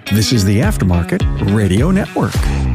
This is the Aftermarket Radio Network.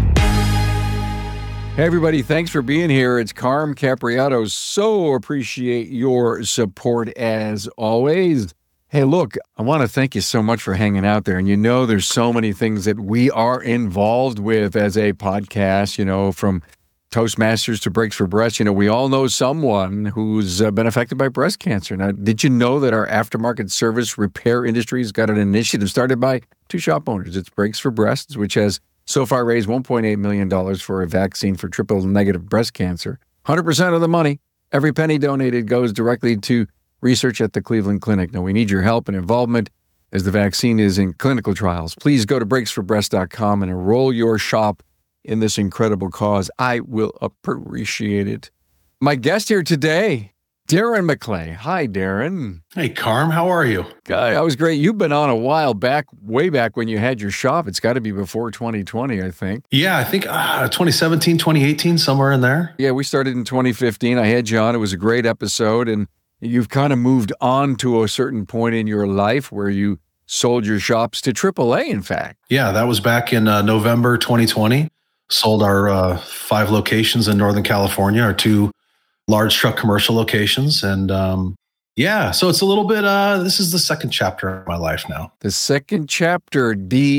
Hey, everybody. Thanks for being here. It's Carm Capriato. So appreciate your support as always. Hey, look, I want to thank you so much for hanging out there. And you know, there's so many things that we are involved with as a podcast, you know, from Toastmasters to Breaks for Breast. You know, we all know someone who's been affected by breast cancer. Now, did you know that our aftermarket service repair industry has got an initiative started by two shop owners? It's Breaks for Breast, which has so far raised $1.8 million for a vaccine for triple-negative breast cancer. 100% of the money, every penny donated, goes directly to research at the Cleveland Clinic. Now, we need your help and involvement as the vaccine is in clinical trials. Please go to breaksforbreast.com and enroll your shop in this incredible cause. I will appreciate it. My guest here today, Darren McClay. Hi, Darren. Hey, Carm. How are you? Guy, I was great. You've been on a while back, way back when you had your shop. It's got to be before 2020, I think. Yeah, I think 2017, 2018, somewhere in there. Yeah, we started in 2015. I had you on. It was a great episode, and you've kind of moved on to a certain point in your life where you sold your shops to AAA, in fact. Yeah, that was back in November 2020. Sold our 5 locations in Northern California, our 2 large truck commercial locations. And so it's a little bit, this is the second chapter of my life now. The second chapter,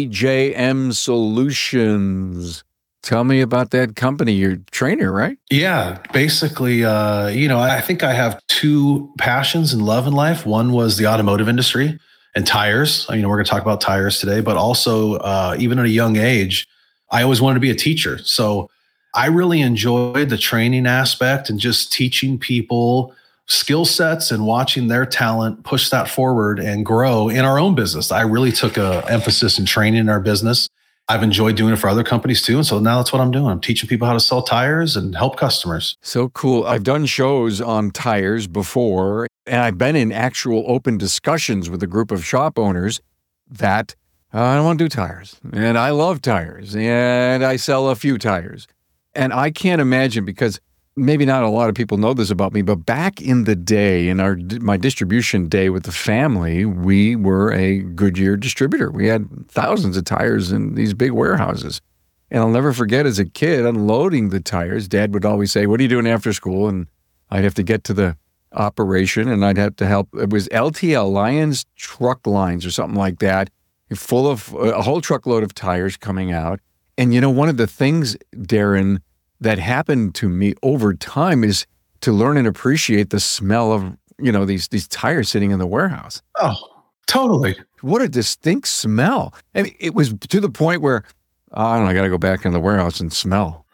DJM Solutions. Tell me about that company. You're a trainer, right? Yeah, basically, I think I have 2 passions and love in life. One was the automotive industry and tires. We're going to talk about tires today, but also even at a young age, I always wanted to be a teacher. So I really enjoyed the training aspect and just teaching people skill sets and watching their talent push that forward and grow in our own business. I really took an emphasis in training in our business. I've enjoyed doing it for other companies too. And so now that's what I'm doing. I'm teaching people how to sell tires and help customers. So cool. I've done shows on tires before, and I've been in actual open discussions with a group of shop owners that I don't want to do tires. And I love tires. And I sell a few tires. And I can't imagine, because maybe not a lot of people know this about me, but back in the day, in my distribution day with the family, we were a Goodyear distributor. We had thousands of tires in these big warehouses. And I'll never forget, as a kid, unloading the tires, Dad would always say, "What are you doing after school?" And I'd have to get to the operation, and I'd have to help. It was LTL, Lions Truck Lines or something like that, full of a whole truckload of tires coming out. And, one of the things, Darren, that happened to me over time is to learn and appreciate the smell of, these tires sitting in the warehouse. Oh, totally. What a distinct smell. I mean, it was to the point where, I don't know, I got to go back in the warehouse and smell.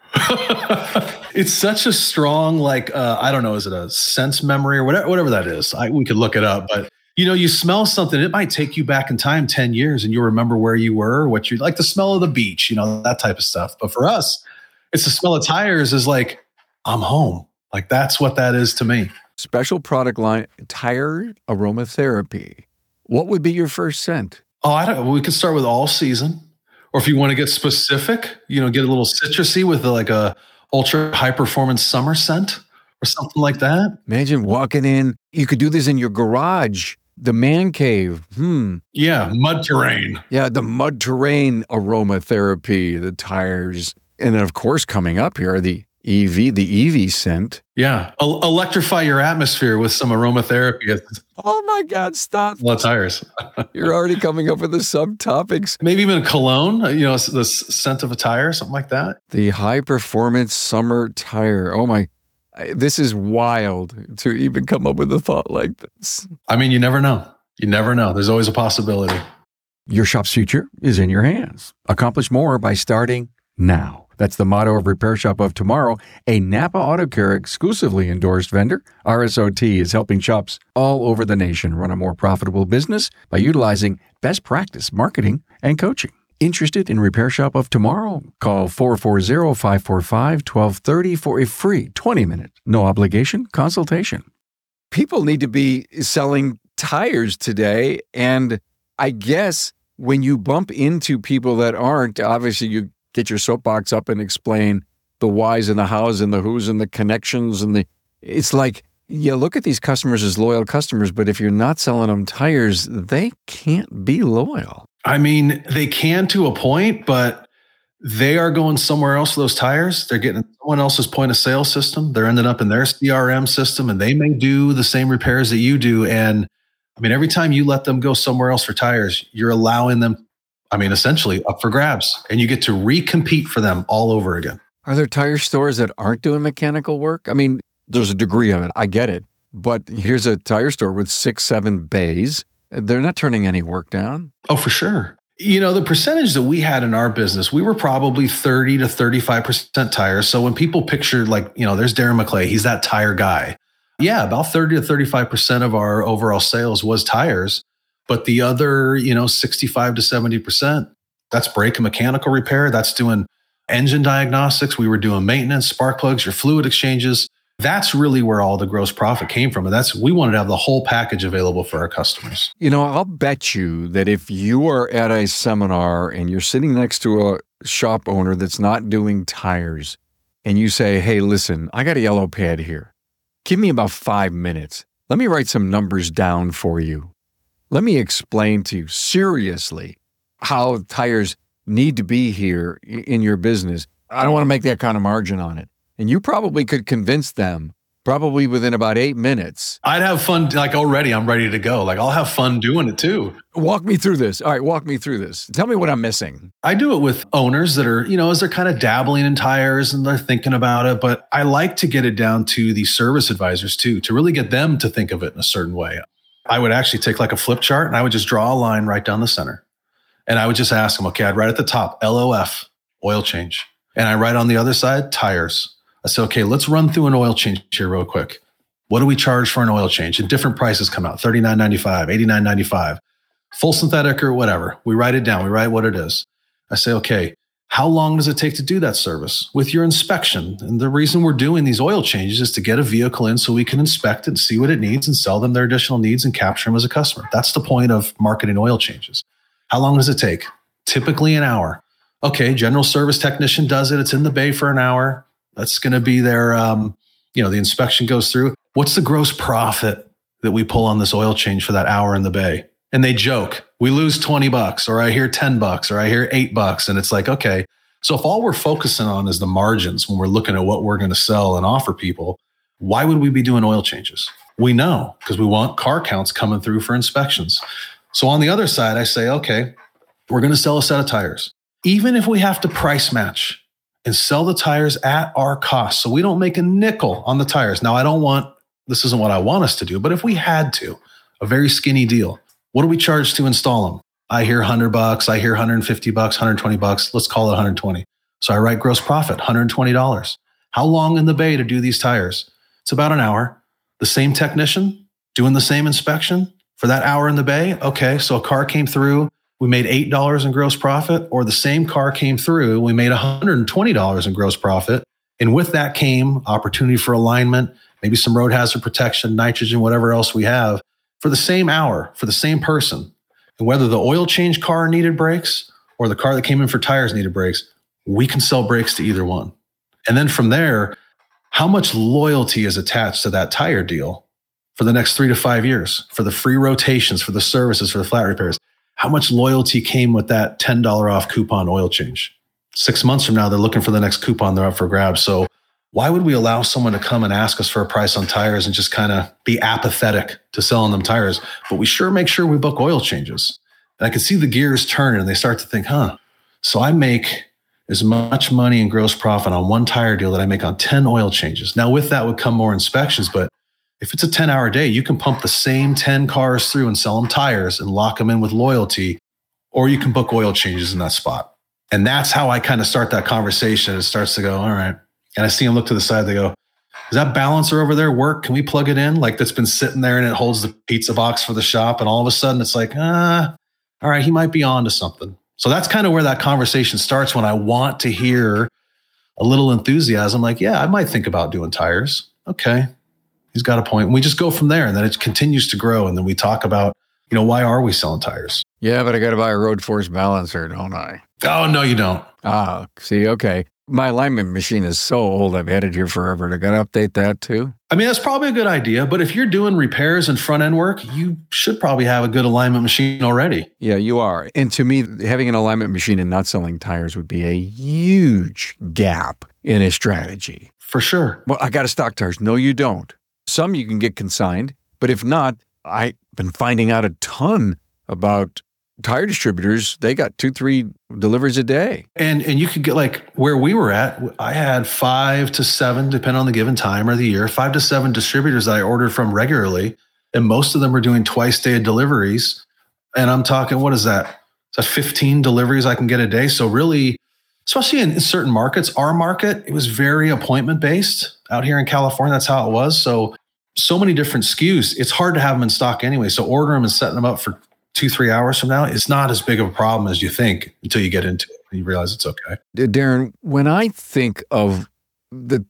It's such a strong, I don't know, is it a sense memory or whatever that is? We could look it up, but you smell something, it might take you back in time 10 years and you'll remember where you were, what you like, the smell of the beach, that type of stuff. But for us, it's the smell of tires is like, I'm home. Like, that's what that is to me. Special product line, tire aromatherapy. What would be your first scent? We could start with all season. Or if you want to get specific, get a little citrusy with a ultra high performance summer scent or something like that. Imagine walking in. You could do this in your garage, the man cave. Yeah, mud terrain. Yeah, the mud terrain aromatherapy, the tires. And then, of course, coming up here, the EV scent. Yeah, electrify your atmosphere with some aromatherapy. Oh my God, stop. Well, tires. You're already coming up with the subtopics. Maybe even cologne, the scent of a tire, something like that. The high performance summer tire. Oh my, this is wild to even come up with a thought like this. You never know. You never know. There's always a possibility. Your shop's future is in your hands. Accomplish more by starting now. That's the motto of Repair Shop of Tomorrow, a Napa Auto Care exclusively endorsed vendor. RSOT is helping shops all over the nation run a more profitable business by utilizing best practice marketing and coaching. Interested in Repair Shop of Tomorrow? Call 440-545-1230 for a free 20-minute, no obligation consultation. People need to be selling tires today, and I guess when you bump into people that aren't, obviously you get your soapbox up and explain the whys and the hows and the who's and the connections it's like, you look at these customers as loyal customers, but if you're not selling them tires, they can't be loyal. I mean, they can to a point, but they are going somewhere else for those tires. They're getting someone else's point of sale system. They're ending up in their CRM system, and they may do the same repairs that you do. And I mean, every time you let them go somewhere else for tires, you're allowing them, I mean, essentially up for grabs, and you get to recompete for them all over again. Are there tire stores that aren't doing mechanical work? I mean, there's a degree of it. I get it. But here's a tire store with 6, 7 bays. They're not turning any work down. Oh, for sure. You know, the percentage that we had in our business, we were probably 30 to 35% tires. So when people pictured like, you know, there's Darren McClay, he's that tire guy. Yeah, about 30 to 35% of our overall sales was tires. But the other, you know, 65 to 70%, that's brake and mechanical repair. That's doing engine diagnostics. We were doing maintenance, spark plugs, your fluid exchanges. That's really where all the gross profit came from. And we wanted to have the whole package available for our customers. You know, I'll bet you that if you are at a seminar and you're sitting next to a shop owner that's not doing tires, and you say, hey, listen, I got a yellow pad here. Give me about 5 minutes. Let me write some numbers down for you. Let me explain to you seriously how tires need to be here in your business. I don't want to make that kind of margin on it. And you probably could convince them probably within about 8 minutes. I'd have fun. Like already, I'm ready to go. Like I'll have fun doing it too. Walk me through this. All right, walk me through this. Tell me what I'm missing. I do it with owners that are, you know, as they're kind of dabbling in tires and they're thinking about it. But I like to get it down to the service advisors too, to really get them to think of it in a certain way. I would actually take like a flip chart and I would just draw a line right down the center. And I would just ask them, okay, I'd write at the top, LOF, oil change. And I write on the other side, tires. I said, okay, let's run through an oil change here real quick. What do we charge for an oil change? And different prices come out, $39.95, $89.95, full synthetic or whatever. We write it down. We write what it is. I say, okay, how long does it take to do that service with your inspection? And the reason we're doing these oil changes is to get a vehicle in so we can inspect it, see what it needs, and sell them their additional needs and capture them as a customer. That's the point of marketing oil changes. How long does it take? Typically an hour. Okay, general service technician does it. It's in the bay for an hour. That's going to be their, the inspection goes through. What's the gross profit that we pull on this oil change for that hour in the bay? And they joke, we lose $20, or I hear $10, or I hear $8. And it's like, okay, so if all we're focusing on is the margins when we're looking at what we're going to sell and offer people, why would we be doing oil changes? We know because we want car counts coming through for inspections. So on the other side, I say, okay, we're going to sell a set of tires. Even if we have to price match and sell the tires at our cost, so we don't make a nickel on the tires. Now, this isn't what I want us to do, but if we had to, a very skinny deal, what do we charge to install them? I hear $100, I hear $150, $120, let's call it $120. So I write gross profit, $120. How long in the bay to do these tires? It's about an hour. The same technician doing the same inspection for that hour in the bay. Okay, so a car came through, we made $8 in gross profit, or the same car came through, we made $120 in gross profit. And with that came opportunity for alignment, maybe some road hazard protection, nitrogen, whatever else we have for the same hour, for the same person. And whether the oil change car needed brakes or the car that came in for tires needed brakes, we can sell brakes to either one. And then from there, how much loyalty is attached to that tire deal for the next 3 to 5 years, for the free rotations, for the services, for the flat repairs? How much loyalty came with that $10 off coupon oil change? 6 months from now, they're looking for the next coupon. They're up for grabs. So why would we allow someone to come and ask us for a price on tires and just kind of be apathetic to selling them tires? But we sure make sure we book oil changes. And I can see the gears turning and they start to think, so I make as much money in gross profit on one tire deal that I make on 10 oil changes. Now with that would come more inspections, but if it's a 10-hour day, you can pump the same 10 cars through and sell them tires and lock them in with loyalty, or you can book oil changes in that spot. And that's how I kind of start that conversation. It starts to go, all right. And I see them look to the side. They go, does that balancer over there work? Can we plug it in? Like that's been sitting there and it holds the pizza box for the shop. And all of a sudden it's like, all right, he might be on to something. So that's kind of where that conversation starts when I want to hear a little enthusiasm. Like, yeah, I might think about doing tires. Okay. He's got a point. And we just go from there and then it continues to grow. And then we talk about, why are we selling tires? Yeah, but I got to buy a road force balancer, don't I? Oh, no, you don't. See, okay. My alignment machine is so old, I've had it here forever. I got to update that too. I mean, that's probably a good idea, but if you're doing repairs and front end work, you should probably have a good alignment machine already. Yeah, you are. And to me, having an alignment machine and not selling tires would be a huge gap in a strategy. For sure. Well, I got to stock tires. No, you don't. Some you can get consigned, but if not, I've been finding out a ton about tire distributors. They got 2-3 deliveries a day. And you could get like where we were at, I had 5 to 7, depending on the given time or the year, 5 to 7 distributors that I ordered from regularly. And most of them were doing twice-day deliveries. And I'm talking, what is that? Is that 15 deliveries I can get a day? So really, especially in certain markets, our market, it was very appointment-based. Out here in California, that's how it was. So many different SKUs. It's hard to have them in stock anyway. So ordering them and setting them up for 2-3 hours from now, it's not as big of a problem as you think until you get into it and you realize it's okay. Darren, when I think of the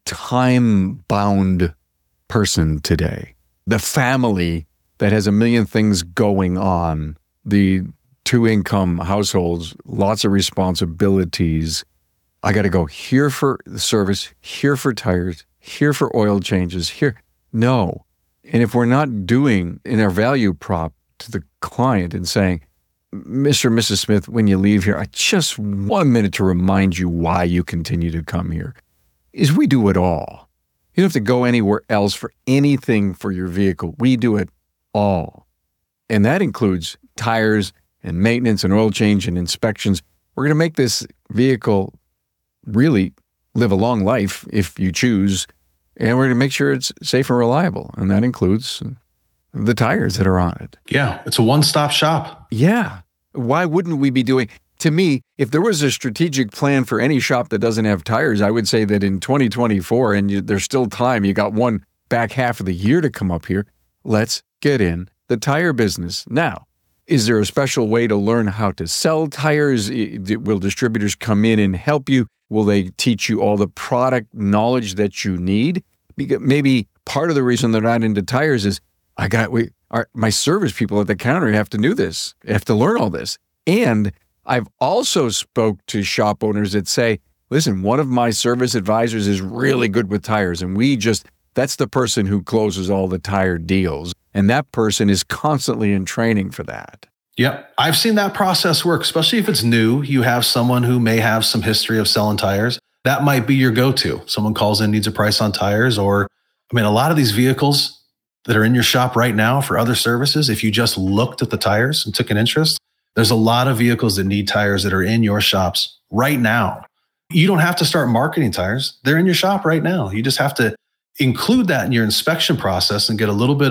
time-bound person today, the family that has a million things going on, the 2-income households, lots of responsibilities, I got to go here for the service, here for tires, here for oil changes, here. No. And if we're not doing in our value prop to the client and saying, Mr. and Mrs. Smith, when you leave here, I just 1 minute to remind you why you continue to come here, is we do it all. You don't have to go anywhere else for anything for your vehicle. We do it all. And that includes tires and maintenance and oil change and inspections. We're going to make this vehicle really live a long life if you choose, and we're going to make sure it's safe and reliable. And that includes the tires that are on it. Yeah, it's a one-stop shop. Yeah. Why wouldn't we be doing? To me, if there was a strategic plan for any shop that doesn't have tires, I would say that in 2024, and there's still time, you got one back half of the year to come up here, let's get in the tire business. Now, is there a special way to learn how to sell tires? Will distributors come in and help you? Will they teach you all the product knowledge that you need? Because maybe part of the reason they're not into tires is my service people at the counter have to do this, have to learn all this. And I've also spoke to shop owners that say, listen, one of my service advisors is really good with tires, and that's the person who closes all the tire deals. And that person is constantly in training for that. Yep. I've seen that process work, especially if it's new. You have someone who may have some history of selling tires. That might be your go-to. Someone calls in, needs a price on tires, or, a lot of these vehicles that are in your shop right now for other services, if you just looked at the tires and took an interest, there's a lot of vehicles that need tires that are in your shops right now. You don't have to start marketing tires. They're in your shop right now. You just have to include that in your inspection process and get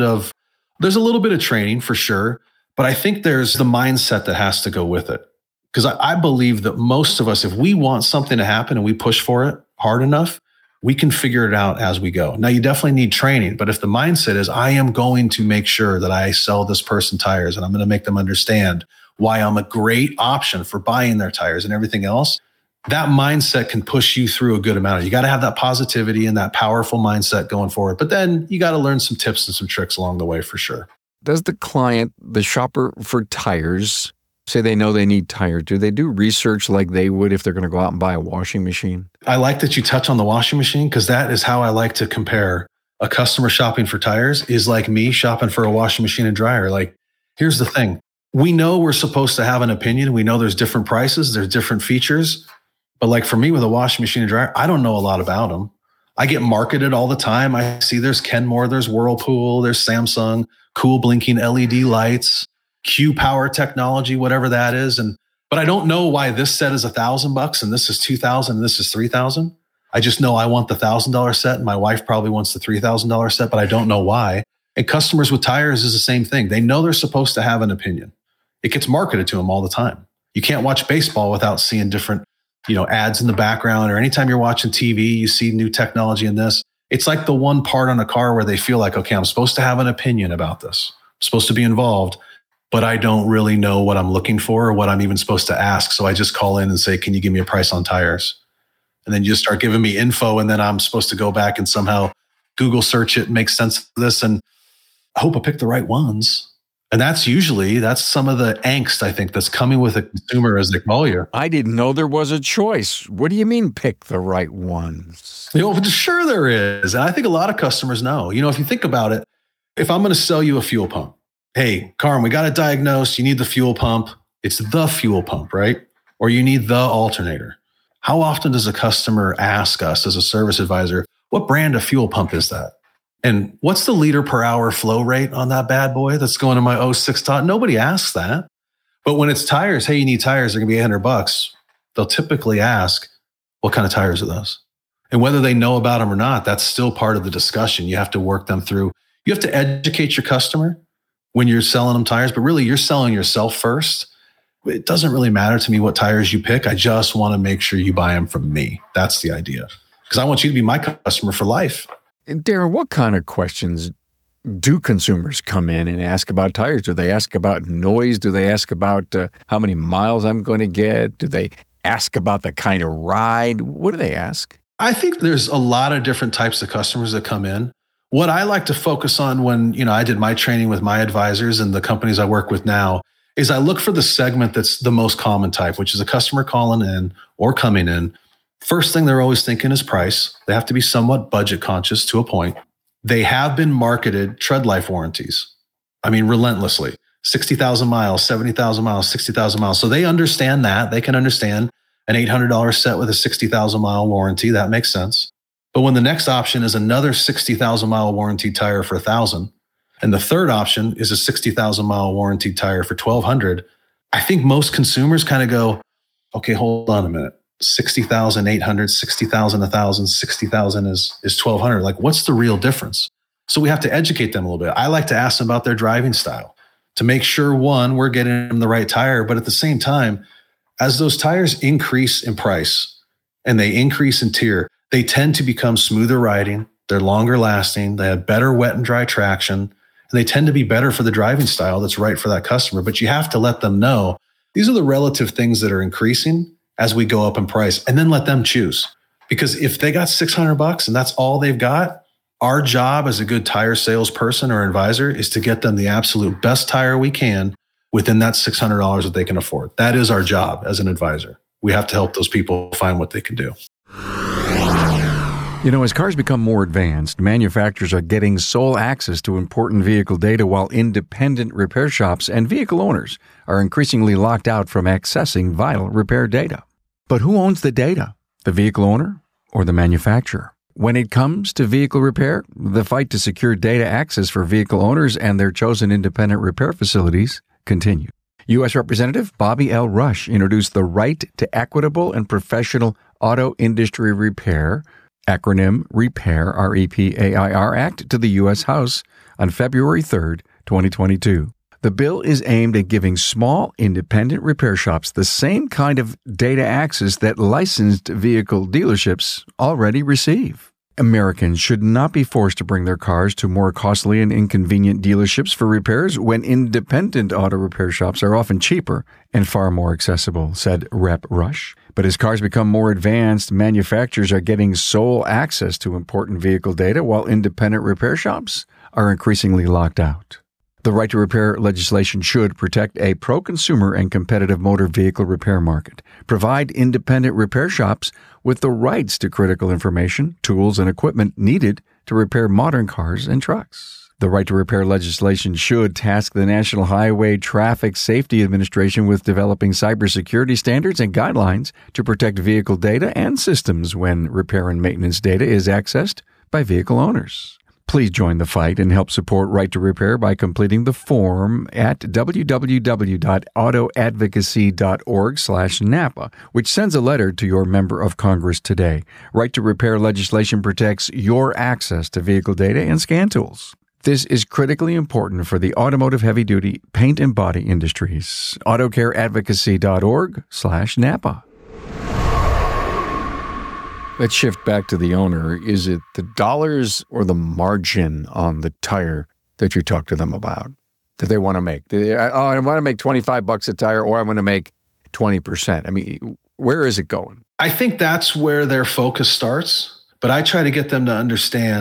there's a little bit of training for sure, but I think there's the mindset that has to go with it. Because I believe that most of us, if we want something to happen and we push for it hard enough, we can figure it out as we go. Now, you definitely need training, but if the mindset is, I am going to make sure that I sell this person tires and I'm going to make them understand why I'm a great option for buying their tires and everything else, that mindset can push you through a good amount. You got to have that positivity and that powerful mindset going forward. But then you got to learn some tips and some tricks along the way for sure. Does the client, the shopper for tires, say they know they need tires? Do they do research like they would if they're going to go out and buy a washing machine? I like that you touch on the washing machine, because that is how I like to compare a customer shopping for tires is like me shopping for a washing machine and dryer. Like, here's the thing. We know we're supposed to have an opinion. We know there's different prices, there's different features. But like for me with a washing machine and dryer, I don't know a lot about them. I get marketed all the time. I see there's Kenmore, there's Whirlpool, there's Samsung, cool blinking LED lights, Q Power technology, whatever that is. But I don't know why this set is $1,000 and this is $2,000 and this is $3,000. I just know I want the $1,000 set and my wife probably wants the $3,000 set, but I don't know why. And customers with tires is the same thing. They know they're supposed to have an opinion. It gets marketed to them all the time. You can't watch baseball without seeing different ads in the background, or anytime you're watching TV, you see new technology in this. It's like the one part on a car where they feel like, okay, I'm supposed to have an opinion about this. I'm supposed to be involved, but I don't really know what I'm looking for or what I'm even supposed to ask. So I just call in and say, can you give me a price on tires? And then you just start giving me info, and then I'm supposed to go back and somehow Google search it, make sense of this, and I hope I pick the right ones. And that's some of the angst, I think, that's coming with a consumer as they call you. I didn't know there was a choice. What do you mean pick the right ones? Sure there is. And I think a lot of customers know. If you think about it, if I'm going to sell you a fuel pump, hey, Carm, we got it diagnosed. You need the fuel pump. It's the fuel pump, right? Or you need the alternator. How often does a customer ask us as a service advisor, what brand of fuel pump is that? And what's the liter per hour flow rate on that bad boy that's going to my 06 Tahoe? Nobody asks that. But when it's tires, hey, you need tires, they're going to be $800. They'll typically ask, what kind of tires are those? And whether they know about them or not, that's still part of the discussion. You have to work them through. You have to educate your customer when you're selling them tires, but really you're selling yourself first. It doesn't really matter to me what tires you pick. I just want to make sure you buy them from me. That's the idea. Because I want you to be my customer for life. Darren, what kind of questions do consumers come in and ask about tires? Do they ask about noise? Do they ask about how many miles I'm going to get? Do they ask about the kind of ride? What do they ask? I think there's a lot of different types of customers that come in. What I like to focus on when, I did my training with my advisors and the companies I work with now is I look for the segment that's the most common type, which is a customer calling in or coming in. First thing they're always thinking is price. They have to be somewhat budget conscious to a point. They have been marketed tread life warranties. Relentlessly. 60,000 miles, 70,000 miles, 60,000 miles. So they understand that. They can understand an $800 set with a 60,000 mile warranty. That makes sense. But when the next option is another 60,000 mile warranty tire for $1,000, and the third option is a 60,000 mile warranty tire for $1,200, I think most consumers kind of go, okay, hold on a minute. 60,000, 800, 60,000, 1,000, 60,000 is 1,200. Like, what's the real difference? So we have to educate them a little bit. I like to ask them about their driving style to make sure, one, we're getting them the right tire, but at the same time, as those tires increase in price and they increase in tier, they tend to become smoother riding. They're longer lasting. They have better wet and dry traction, and they tend to be better for the driving style that's right for that customer. But you have to let them know these are the relative things that are increasing as we go up in price, and then let them choose. Because if they got $600 and that's all they've got, our job as a good tire salesperson or advisor is to get them the absolute best tire we can within that $600 that they can afford. That is our job as an advisor. We have to help those people find what they can do. As cars become more advanced, manufacturers are getting sole access to important vehicle data while independent repair shops and vehicle owners are increasingly locked out from accessing vital repair data. But who owns the data? The vehicle owner or the manufacturer? When it comes to vehicle repair, the fight to secure data access for vehicle owners and their chosen independent repair facilities continues. U.S. Representative Bobby L. Rush introduced the Right to Equitable and Professional Auto Industry Repair, acronym REPAIR, R-E-P-A-I-R Act, to the U.S. House on February 3rd, 2022. The bill is aimed at giving small, independent repair shops the same kind of data access that licensed vehicle dealerships already receive. Americans should not be forced to bring their cars to more costly and inconvenient dealerships for repairs when independent auto repair shops are often cheaper and far more accessible, said Rep. Rush. But as cars become more advanced, manufacturers are getting sole access to important vehicle data while independent repair shops are increasingly locked out. The right to repair legislation should protect a pro-consumer and competitive motor vehicle repair market, provide independent repair shops with the rights to critical information, tools, and equipment needed to repair modern cars and trucks. The right to repair legislation should task the National Highway Traffic Safety Administration with developing cybersecurity standards and guidelines to protect vehicle data and systems when repair and maintenance data is accessed by vehicle owners. Please join the fight and help support Right to Repair by completing the form at www.autoadvocacy.org/NAPA, which sends a letter to your member of Congress today. Right to Repair legislation protects your access to vehicle data and scan tools. This is critically important for the automotive heavy-duty paint and body industries. Autocareadvocacy.org/NAPA. Let's shift back to the owner. Is it the dollars or the margin on the tire that you talk to them about that they want to make? I want to make $25 a tire, or I want to make 20%. Where is it going? I think that's where their focus starts. But I try to get them to understand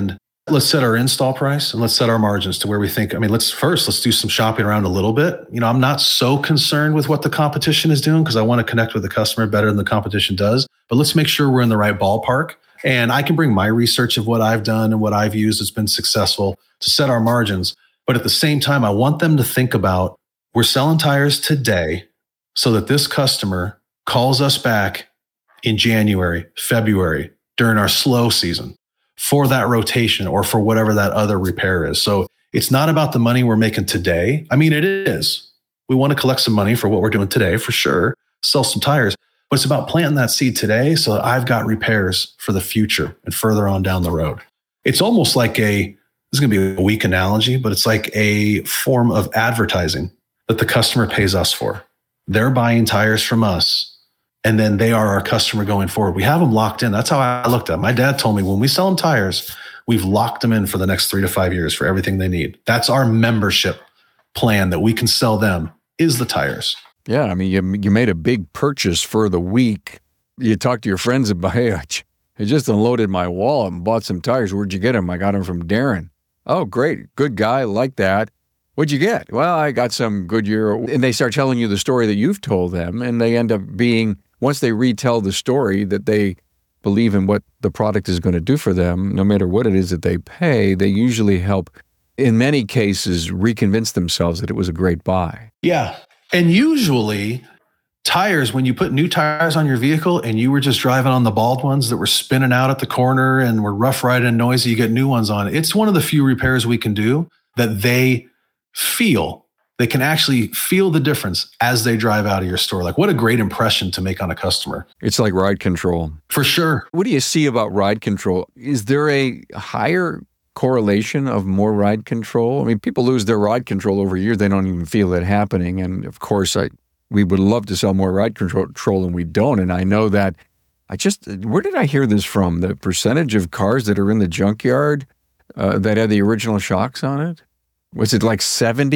Let's set our install price and let's set our margins to where we think, let's do some shopping around a little bit. I'm not so concerned with what the competition is doing because I want to connect with the customer better than the competition does. But let's make sure we're in the right ballpark. And I can bring my research of what I've done and what I've used that's been successful to set our margins. But at the same time, I want them to think about, we're selling tires today so that this customer calls us back in January, February, during our slow season for that rotation or for whatever that other repair is. So it's not about the money we're making today. It is. We want to collect some money for what we're doing today, for sure, sell some tires, but it's about planting that seed today so that I've got repairs for the future and further on down the road. It's almost like this is going to be a weak analogy, but it's like a form of advertising that the customer pays us for. They're buying tires from us, and then they are our customer going forward. We have them locked in. That's how I looked at it. My dad told me when we sell them tires, we've locked them in for the next 3 to 5 years for everything they need. That's our membership plan that we can sell them is the tires. Yeah, you made a big purchase for the week. You talked to your friends about, hey, I just unloaded my wallet and bought some tires. Where'd you get them? I got them from Darren. Oh, great. Good guy. Like that. What'd you get? Well, I got some Goodyear. And they start telling you the story that you've told them. And they end up being, once they retell the story that they believe in what the product is going to do for them, no matter what it is that they pay, they usually help, in many cases, reconvince themselves that it was a great buy. Yeah. And usually tires, when you put new tires on your vehicle and you were just driving on the bald ones that were spinning out at the corner and were rough riding and noisy, you get new ones on. It's one of the few repairs we can do that they can actually feel the difference as they drive out of your store. Like, what a great impression to make on a customer. It's like ride control. For sure. What do you see about ride control? Is there a higher correlation of more ride control? People lose their ride control over years. They don't even feel it happening. And of course, we would love to sell more ride control and we don't. And I know that where did I hear this from? The percentage of cars that are in the junkyard that had the original shocks on it? Was it like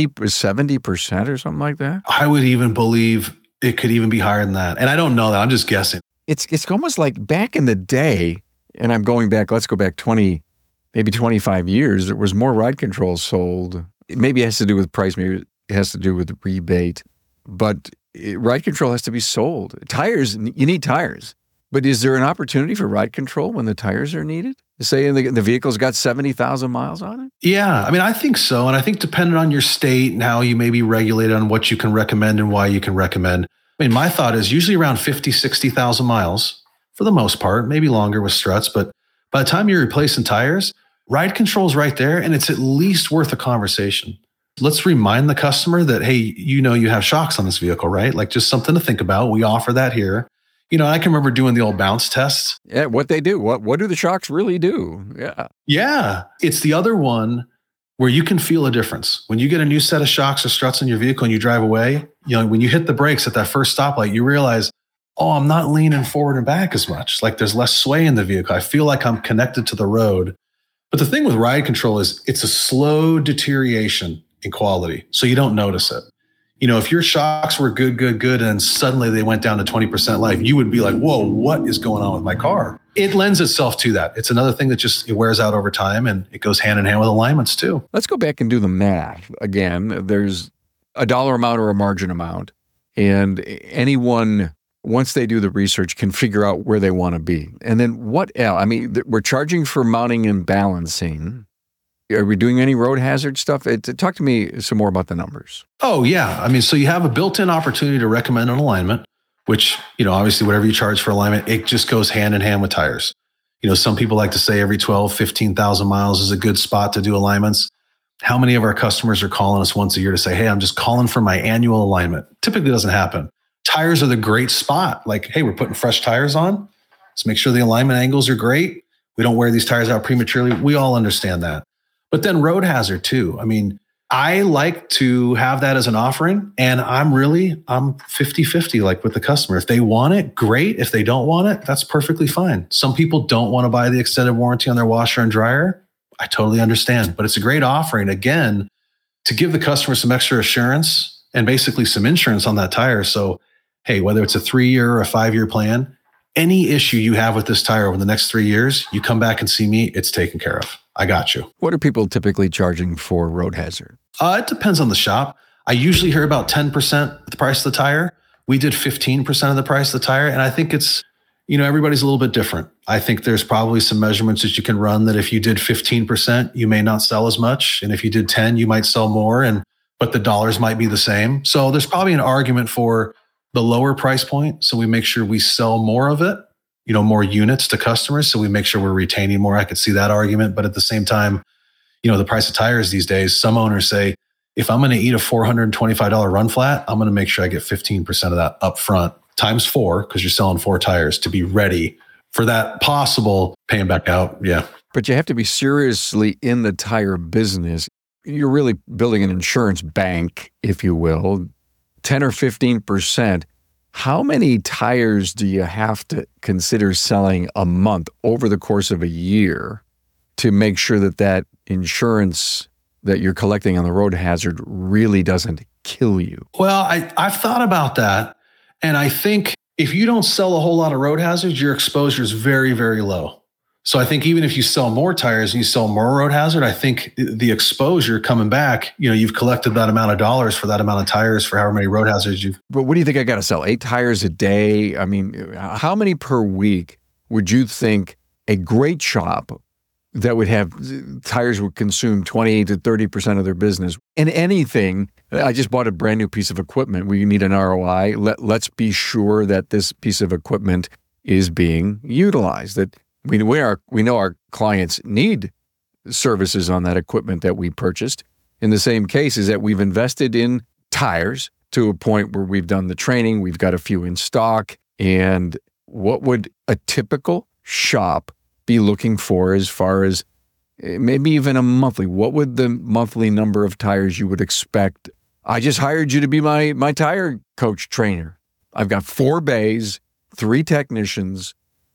70% or something like that? I would even believe it could even be higher than that. And I don't know that. I'm just guessing. It's almost like back in the day, and I'm going back, let's go back maybe 25 years, there was more ride control sold. Maybe it has to do with price, maybe it has to do with rebate, but ride control has to be sold. Tires, you need tires. But is there an opportunity for ride control when the tires are needed? Say the vehicle's got 70,000 miles on it? Yeah, I think so. And I think depending on your state and how you may be regulated on what you can recommend and why you can recommend. My thought is usually around 50, 60,000 miles for the most part, maybe longer with struts. But by the time you're replacing tires, ride control is right there, and it's at least worth a conversation. Let's remind the customer that, hey, you have shocks on this vehicle, right? Like just something to think about. We offer that here. I can remember doing the old bounce tests. Yeah, what they do. What do the shocks really do? Yeah. Yeah. It's the other one where you can feel a difference. When you get a new set of shocks or struts in your vehicle and you drive away, when you hit the brakes at that first stoplight, you realize, oh, I'm not leaning forward and back as much. Like there's less sway in the vehicle. I feel like I'm connected to the road. But the thing with ride control is it's a slow deterioration in quality. So you don't notice it. If your shocks were good, and suddenly they went down to 20% life, you would be like, whoa, what is going on with my car? It lends itself to that. It's another thing that just it wears out over time, and it goes hand in hand with alignments too. Let's go back and do the math. Again, there's a dollar amount or a margin amount, and anyone, once they do the research, can figure out where they want to be. And then what else? We're charging for mounting and balancing. Are we doing any road hazard stuff? Talk to me some more about the numbers. Oh, yeah. So you have a built-in opportunity to recommend an alignment, which, obviously whatever you charge for alignment, it just goes hand in hand with tires. Some people like to say every 12, 15,000 miles is a good spot to do alignments. How many of our customers are calling us once a year to say, hey, I'm just calling for my annual alignment? Typically doesn't happen. Tires are the great spot. Like, hey, we're putting fresh tires on. Let's make sure the alignment angles are great. We don't wear these tires out prematurely. We all understand that. But then road hazard too. I like to have that as an offering, and I'm 50-50 like with the customer. If they want it, great. If they don't want it, that's perfectly fine. Some people don't want to buy the extended warranty on their washer and dryer. I totally understand, but it's a great offering, again, to give the customer some extra assurance and basically some insurance on that tire. So, hey, whether it's a 3-year or a 5-year plan, any issue you have with this tire over the next 3 years, you come back and see me, it's taken care of. I got you. What are people typically charging for road hazard? It depends on the shop. I usually hear about 10% the price of the tire. We did 15% of the price of the tire. And I think it's, everybody's a little bit different. I think there's probably some measurements that you can run that if you did 15%, you may not sell as much. And if you did 10, you might sell more, but the dollars might be the same. So there's probably an argument for the lower price point. So we make sure we sell more of it, more units to customers. So we make sure we're retaining more. I could see that argument. But at the same time, the price of tires these days, some owners say, if I'm going to eat a $425 run flat, I'm going to make sure I get 15% of that up front times 4, because you're selling 4 tires, to be ready for that possible paying back out. Yeah. But you have to be seriously in the tire business. You're really building an insurance bank, if you will, 10 or 15%. How many tires do you have to consider selling a month over the course of a year to make sure that insurance that you're collecting on the road hazard really doesn't kill you? Well, I've thought about that. And I think if you don't sell a whole lot of road hazards, your exposure is very, very low. So I think even if you sell more tires and you sell more road hazard, I think the exposure coming back, you've collected that amount of dollars for that amount of tires for however many road hazards you've. But what do you think I got to sell? 8 tires a day? I mean, how many per week would you think a great shop that would have tires would consume 20 to 30% of their business? And anything, I just bought a brand new piece of equipment. We need an ROI. Let's be sure that this piece of equipment is being utilized. That we know our clients need services on that equipment that we purchased. In the same case is that we've invested in tires to a point where we've done the training. We've got a few in stock. And what would a typical shop be looking for as far as maybe even a monthly? What would the monthly number of tires you would expect? I just hired you to be my tire coach trainer. I've got 4 bays, 3 technicians,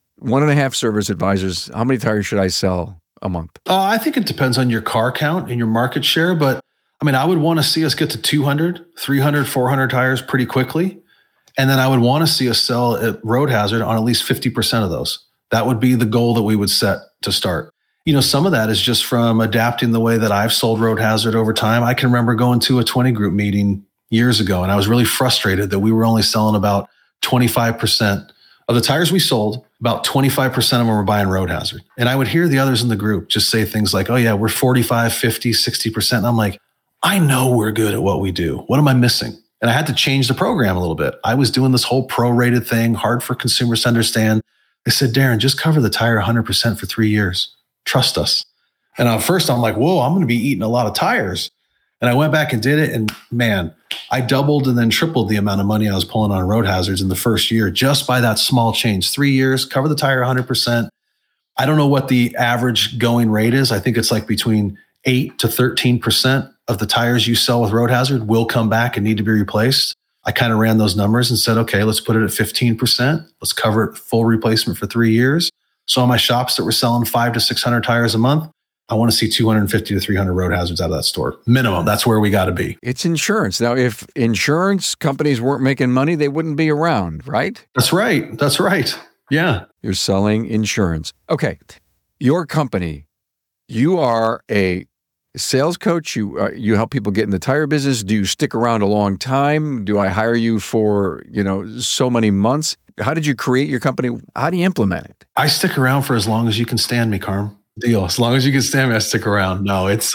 1.5 service advisors. How many tires should I sell a month? I think it depends on your car count and your market share. But I would want to see us get to 200, 300, 400 tires pretty quickly. And then I would want to see us sell at road hazard on at least 50% of those. That would be the goal that we would set to start. Some of that is just from adapting the way that I've sold road hazard over time. I can remember going to a 20 group meeting years ago, and I was really frustrated that we were only selling about 25% of the tires we sold. About 25% of them were buying road hazard. And I would hear the others in the group just say things like, oh yeah, we're 45, 50, 60%. And I'm like, I know we're good at what we do. What am I missing? And I had to change the program a little bit. I was doing this whole prorated thing, hard for consumers to understand. They said, Darren, just cover the tire 100% for 3 years. Trust us. And at first I'm like, whoa, I'm going to be eating a lot of tires. And I went back and did it. And man, I doubled and then tripled the amount of money I was pulling on road hazards in the first year, just by that small change. 3 years, cover the tire 100%. I don't know what the average going rate is. I think it's like between 8 to 13% of the tires you sell with road hazard will come back and need to be replaced. I kind of ran those numbers and said, okay, let's put it at 15%. Let's cover it full replacement for 3 years. So on my shops that were selling 500 to 600 tires a month, I want to see 250 to 300 road hazards out of that store. Minimum. That's where we got to be. It's insurance. Now, if insurance companies weren't making money, they wouldn't be around, right? That's right. That's right. Yeah. You're selling insurance. Okay. Your company, you are a sales coach. You help people get in the tire business. Do you stick around a long time? Do I hire you for, so many months? How did you create your company? How do you implement it? I stick around for as long as you can stand me, Carm. Deal. As long as you can stand me, I stick around. No, it's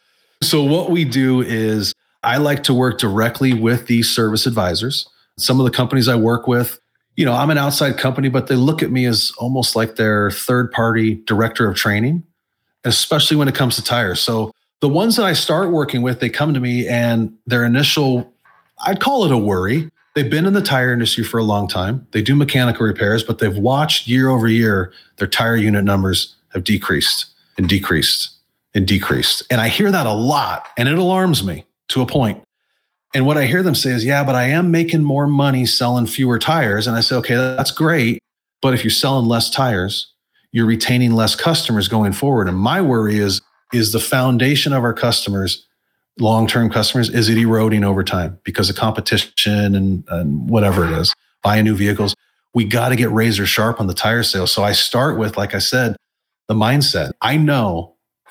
so what we do is I like to work directly with these service advisors. Some of the companies I work with, I'm an outside company, but they look at me as almost like their third-party director of training, especially when it comes to tires. So the ones that I start working with, they come to me and their initial, I'd call it a worry. They've been in the tire industry for a long time. They do mechanical repairs, but they've watched year over year, their tire unit numbers have decreased and decreased and decreased. And I hear that a lot, and it alarms me to a point. And what I hear them say is, yeah, but I am making more money selling fewer tires. And I say, okay, that's great. But if you're selling less tires, you're retaining less customers going forward. And my worry is the foundation of our customers, long-term customers, is it eroding over time because of competition and whatever it is, buying new vehicles? We got to get razor sharp on the tire sales. So I start with, like I said, the mindset. I know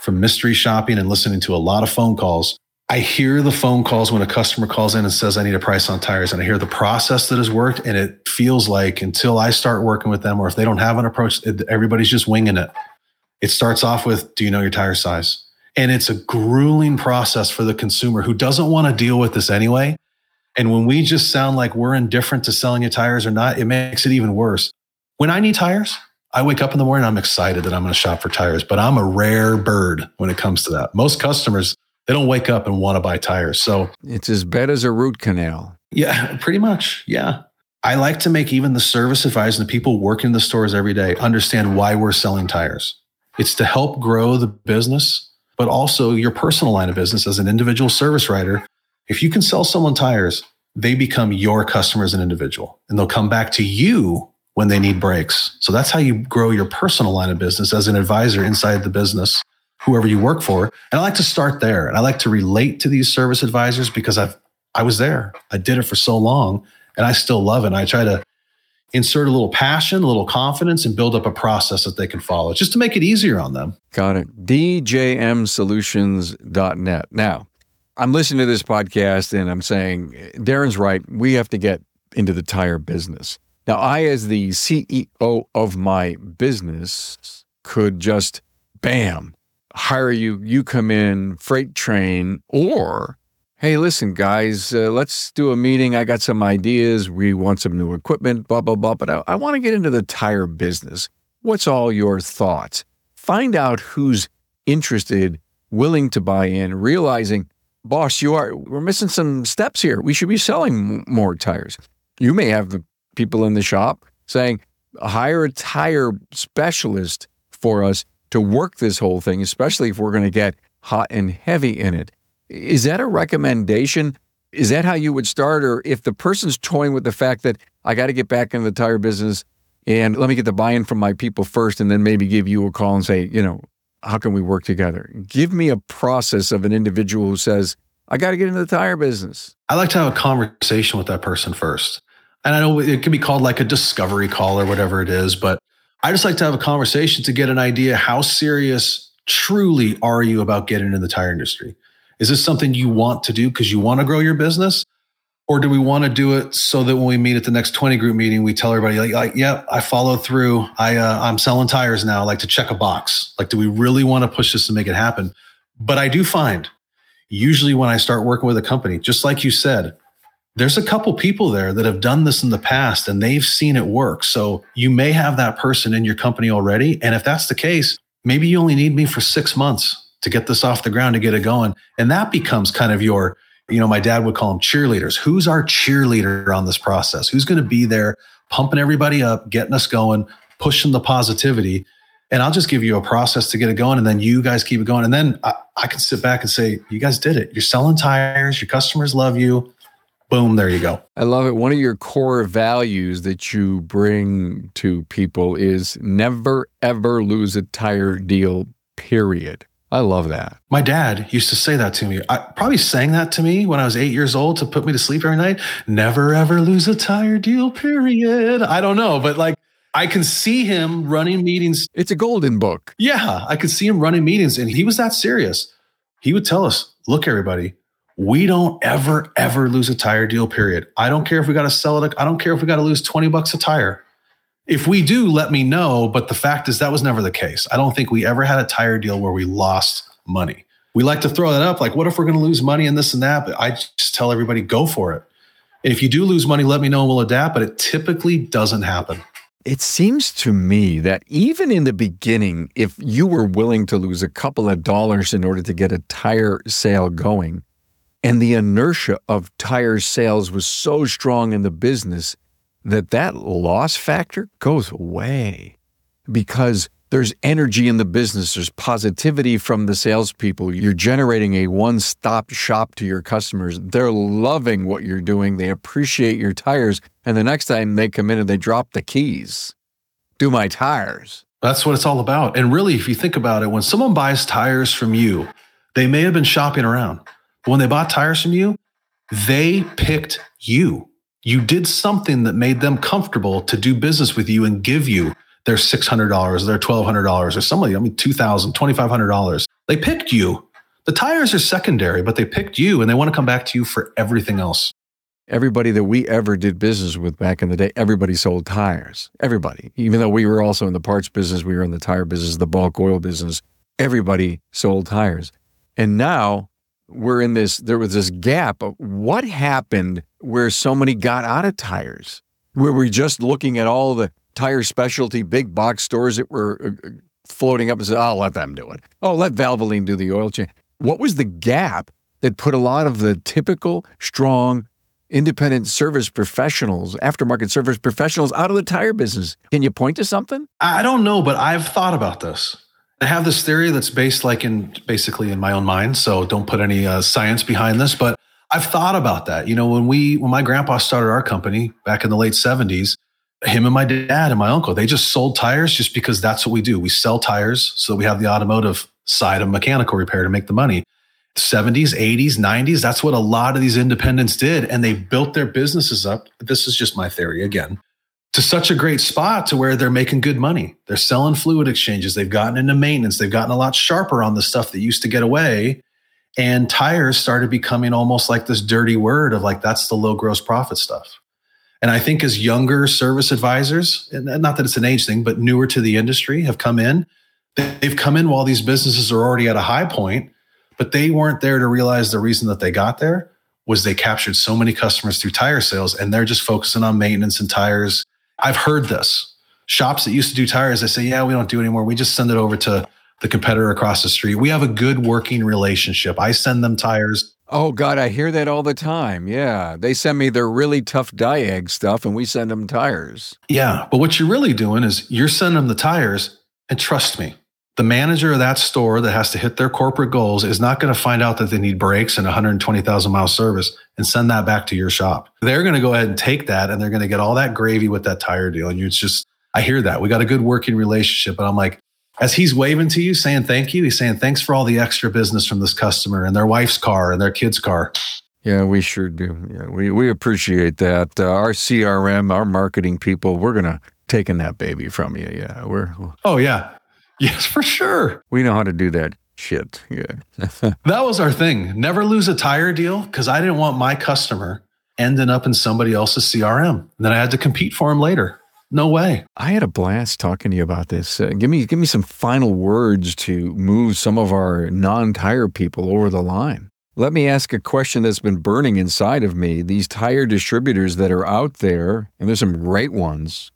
from mystery shopping and listening to a lot of phone calls. I hear the phone calls when a customer calls in and says, I need a price on tires. And I hear the process that has worked. And it feels like until I start working with them, or if they don't have an approach, everybody's just winging it. It starts off with, do you know your tire size? And it's a grueling process for the consumer who doesn't want to deal with this anyway. And when we just sound like we're indifferent to selling you tires or not, it makes it even worse. When I need tires, I wake up in the morning, I'm excited that I'm going to shop for tires, but I'm a rare bird when it comes to that. Most customers, they don't wake up and want to buy tires. So it's as bad as a root canal. Yeah, pretty much. Yeah. I like to make even the service advisors and the people working in the stores every day understand why we're selling tires. It's to help grow the business, but also your personal line of business as an individual service writer. If you can sell someone tires, they become your customer as an individual, and they'll come back to you when they need brakes. So that's how you grow your personal line of business as an advisor inside the business, whoever you work for. And I like to start there. And I like to relate to these service advisors because I was there. I did it for so long and I still love it. And I try to insert a little passion, a little confidence, and build up a process that they can follow just to make it easier on them. Got it. DJMsolutions.net. Now, I'm listening to this podcast and I'm saying, Darren's right. We have to get into the tire business. Now, I, as the CEO of my business, could just, bam, hire you. You come in, freight train, or, hey, listen, guys, let's do a meeting. I got some ideas. We want some new equipment, blah, blah, blah. But I want to get into the tire business. What's all your thoughts? Find out who's interested, willing to buy in, realizing, boss, we're missing some steps here. We should be selling more tires. You may have the people in the shop saying, hire a tire specialist for us to work this whole thing, especially if we're going to get hot and heavy in it. Is that a recommendation? Is that how you would start? Or if the person's toying with the fact that I got to get back in the tire business and let me get the buy-in from my people first and then maybe give you a call and say, how can we work together? Give me a process of an individual who says, I got to get into the tire business. I like to have a conversation with that person first. And I know it can be called like a discovery call or whatever it is, but I just like to have a conversation to get an idea. How serious truly are you about getting into the tire industry? Is this something you want to do because you want to grow your business? Or do we want to do it so that when we meet at the next 20 group meeting, we tell everybody like, yeah, I followed through. I'm selling tires now, like to check a box. Like, do we really want to push this and make it happen? But I do find usually when I start working with a company, just like you said, there's a couple people there that have done this in the past and they've seen it work. So you may have that person in your company already. And if that's the case, maybe you only need me for 6 months to get this off the ground, to get it going. And that becomes kind of your, my dad would call them cheerleaders. Who's our cheerleader on this process? Who's going to be there pumping everybody up, getting us going, pushing the positivity? And I'll just give you a process to get it going. And then you guys keep it going. And then I can sit back and say, you guys did it. You're selling tires. Your customers love you. Boom, there you go. I love it. One of your core values that you bring to people is never, ever lose a tire deal, period. I love that. My dad used to say that to me. I probably sang that to me when I was 8 years old to put me to sleep every night. Never, ever lose a tire deal, period. I don't know, but like I can see him running meetings. It's a golden book. Yeah, I could see him running meetings and he was that serious. He would tell us, look, everybody, we don't ever, ever lose a tire deal, period. I don't care if we got to sell it. I don't care if we got to lose $20 a tire. If we do, let me know. But the fact is that was never the case. I don't think we ever had a tire deal where we lost money. We like to throw that up. Like, what if we're going to lose money and this and that? But I just tell everybody, go for it. And if you do lose money, let me know and we'll adapt. But it typically doesn't happen. It seems to me that even in the beginning, if you were willing to lose a couple of dollars in order to get a tire sale going, and the inertia of tire sales was so strong in the business that loss factor goes away because there's energy in the business. There's positivity from the salespeople. You're generating a one-stop shop to your customers. They're loving what you're doing. They appreciate your tires. And the next time they come in and they drop the keys, do my tires. That's what it's all about. And really, if you think about it, when someone buys tires from you, they may have been shopping around. But when they bought tires from you, they picked you. You did something that made them comfortable to do business with you and give you their $600, their $1,200, or somebody, $2,000, $2,500. They picked you. The tires are secondary, but they picked you and they want to come back to you for everything else. Everybody that we ever did business with back in the day, everybody sold tires. Everybody. Even though we were also in the parts business, we were in the tire business, the bulk oil business. Everybody sold tires. And now we're in this, there was this gap of what happened where so many got out of tires, where we're just looking at all the tire specialty big box stores that were floating up and said, oh, let them do it. Oh, let Valvoline do the oil change. What was the gap that put a lot of the typical, strong, independent service professionals, aftermarket service professionals out of the tire business? Can you point to something? I don't know, but I've thought about this. I have this theory that's based basically in my own mind. So don't put any science behind this, but I've thought about that. You know, when my grandpa started our company back in the late 70s, him and my dad and my uncle, they just sold tires just because that's what we do. We sell tires so that we have the automotive side of mechanical repair to make the money. 70s, 80s, 90s, that's what a lot of these independents did. And they built their businesses up. This is just my theory again, to such a great spot to where they're making good money. They're selling fluid exchanges. They've gotten into maintenance. They've gotten a lot sharper on the stuff that used to get away. And tires started becoming almost like this dirty word of like, that's the low gross profit stuff. And I think as younger service advisors, and not that it's an age thing, but newer to the industry have come in, they've come in while these businesses are already at a high point, but they weren't there to realize the reason that they got there was they captured so many customers through tire sales, and they're just focusing on maintenance and tires. I've heard this. Shops that used to do tires, they say, yeah, we don't do it anymore. We just send it over to the competitor across the street. We have a good working relationship. I send them tires. Oh, God, I hear that all the time. Yeah. They send me their really tough diag stuff, and we send them tires. Yeah. But what you're really doing is you're sending them the tires, and trust me, the manager of that store that has to hit their corporate goals is not going to find out that they need brakes and 120,000 mile service and send that back to your shop. They're going to go ahead and take that, and they're going to get all that gravy with that tire deal. And it's just, I hear that. We got a good working relationship. But I'm like, as he's waving to you, saying thank you, he's saying thanks for all the extra business from this customer and their wife's car and their kid's car. Yeah, we sure do. Yeah, we appreciate that. Our CRM, our marketing people, we're going to take that baby from you. Yeah, Oh, yeah. Yes, for sure. We know how to do that shit. Yeah. That was our thing. Never lose a tire deal, because I didn't want my customer ending up in somebody else's CRM. And then I had to compete for him later. No way. I had a blast talking to you about this. Give me some final words to move some of our non-tire people over the line. Let me ask a question that's been burning inside of me. These tire distributors that are out there, and there's some great ones,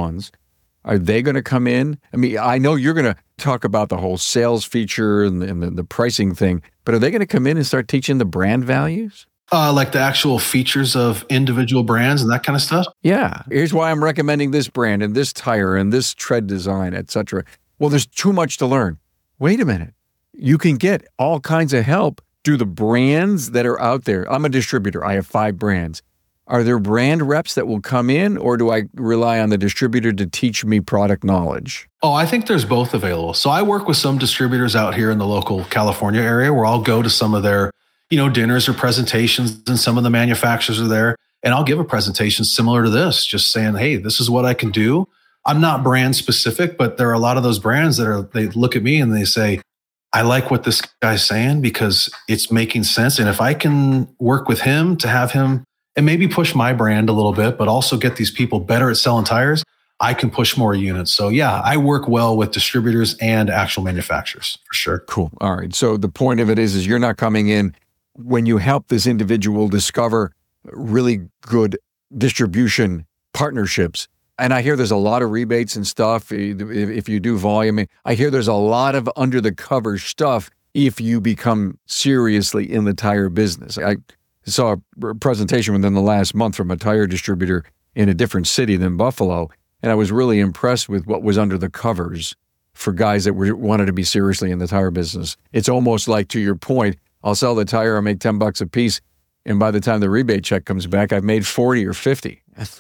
are they going to come in? I mean, I know you're going to talk about the whole sales feature and the pricing thing, but are they going to come in and start teaching the brand values? Like the actual features of individual brands and that kind of stuff? Yeah. Here's why I'm recommending this brand and this tire and this tread design, etc. Well, there's too much to learn. Wait a minute. You can get all kinds of help through the brands that are out there. I'm a distributor. I have 5 brands. Are there brand reps that will come in, or do I rely on the distributor to teach me product knowledge? Oh, I think there's both available. So I work with some distributors out here in the local California area where I'll go to some of their, dinners or presentations, and some of the manufacturers are there. And I'll give a presentation similar to this, just saying, hey, this is what I can do. I'm not brand specific, but there are a lot of those brands they look at me and they say, I like what this guy's saying because it's making sense. And if I can work with him to have him and maybe push my brand a little bit, but also get these people better at selling tires, I can push more units. So yeah, I work well with distributors and actual manufacturers for sure. Cool. All right. So the point of it is you're not coming in when you help this individual discover really good distribution partnerships. And I hear there's a lot of rebates and stuff if you do volume. I hear there's a lot of under the cover stuff if you become seriously in the tire business. I saw a presentation within the last month from a tire distributor in a different city than Buffalo, and I was really impressed with what was under the covers for guys that wanted to be seriously in the tire business. It's almost like, to your point, I'll sell the tire, I'll make $10 a piece, and by the time the rebate check comes back, I've made 40 or 50.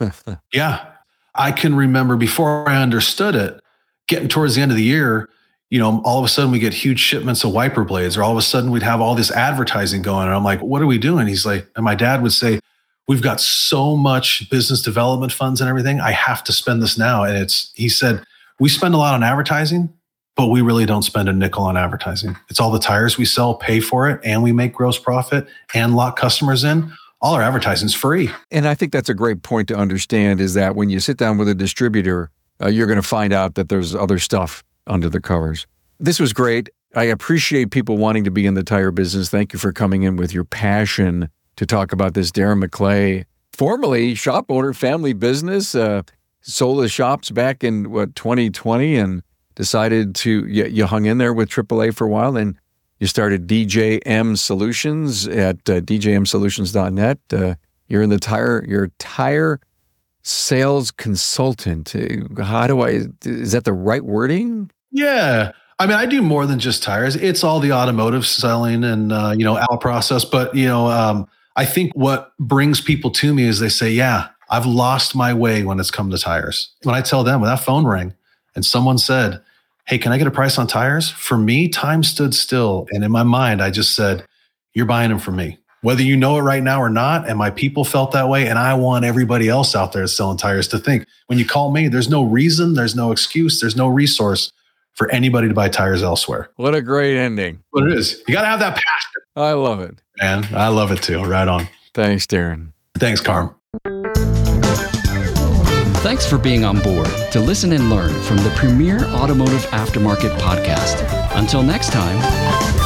Yeah. I can remember before I understood it, getting towards the end of the year, all of a sudden we get huge shipments of wiper blades, or all of a sudden we'd have all this advertising going. And I'm like, what are we doing? He's like, and my dad would say, we've got so much business development funds and everything. I have to spend this now. And he said, we spend a lot on advertising, but we really don't spend a nickel on advertising. It's all the tires we sell, pay for it, and we make gross profit and lock customers in. All our advertising is free. And I think that's a great point to understand, is that when you sit down with a distributor, you're going to find out that there's other stuff under the covers. This was great. I appreciate people wanting to be in the tire business. Thank you for coming in with your passion to talk about this. Darren McClay, formerly shop owner, family business, sold the shops back in 2020 and decided to, you hung in there with AAA for a while, and you started DJM Solutions at djmsolutions.net. You're in the you're a tire sales consultant. Is that the right wording? Yeah. I mean, I do more than just tires. It's all the automotive selling and, our process. But, I think what brings people to me is they say, yeah, I've lost my way when it's come to tires. When I tell them, when that phone rang and someone said, hey, can I get a price on tires? For me, time stood still. And in my mind, I just said, you're buying them from me, whether you know it right now or not. And my people felt that way. And I want everybody else out there selling tires to think, when you call me, there's no reason, there's no excuse, there's no resource for anybody to buy tires elsewhere. What a great ending. What it is. You got to have that passion. I love it. Man, I love it too. Right on. Thanks, Darren. Thanks, Carm. Thanks for being on board to listen and learn from the premier automotive aftermarket podcast. Until next time.